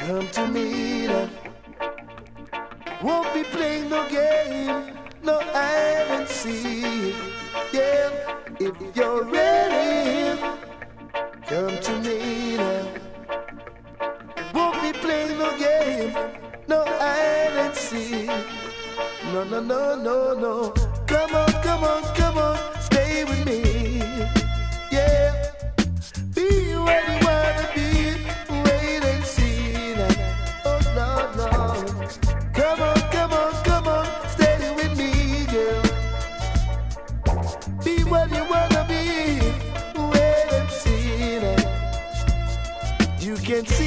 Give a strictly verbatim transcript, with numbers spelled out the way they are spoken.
Come to me now. Won't be playing no game, no hide and seek. Yeah, if you're ready, come to me now. Won't be playing no game, no hide and seek. No, no, no, no, no. Come on, come on, come on, stay with me. Yeah, be where you wanna be. Wait and see now. Oh no, no. Come on, come on, come on, stay with me, girl. Be where you wanna be. Wait and see now. You can see.